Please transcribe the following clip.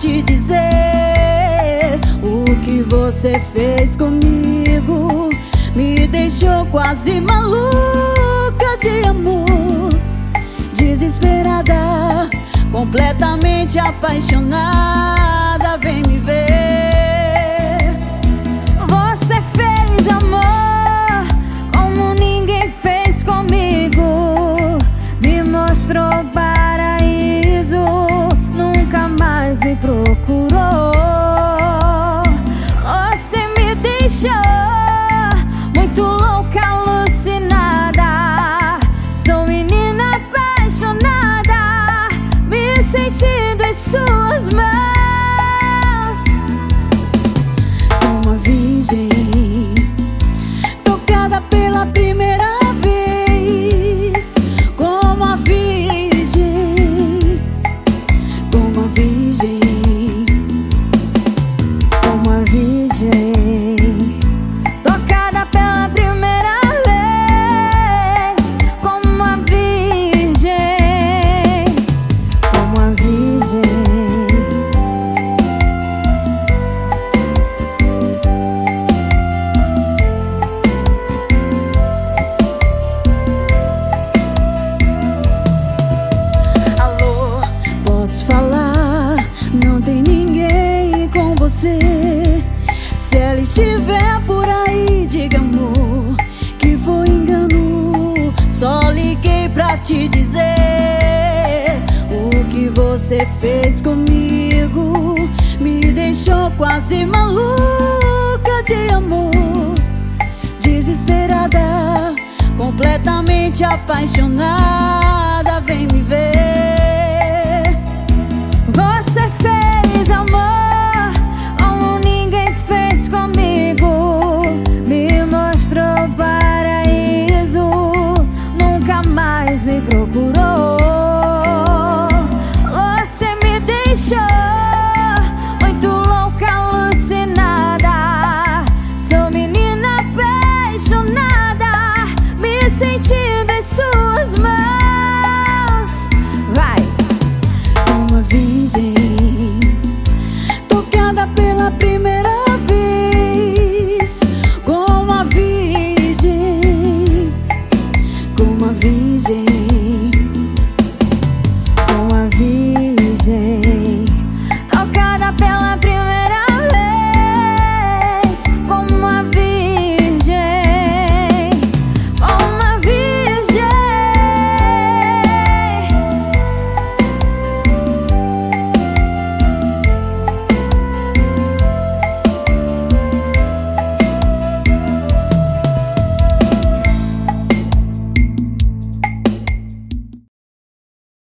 te dizer o que você fez comigo. Me deixou quase maluca de amor, desesperada, completamente apaixonada. Vem me ver. Você fez amor como ninguém fez comigo. Me mostrou paraíso, nunca mais me procurou. Você me deixou muito louca, alucinada. Sou menina apaixonada, me sentindo em suas mãos. Uma virgem, tocada pela primeira vez. Como a virgem, como a virgem, Como a virgem, tocada pela primeira vez. Como a virgem, como a virgem. alô, posso falar? Não tem ninguém com você. Se ela estiver por aí, diga, amor, que foi engano. Só liguei pra te dizer o que você fez comigo. Me deixou quase maluca de amor, desesperada, completamente apaixonada. Vem me ver.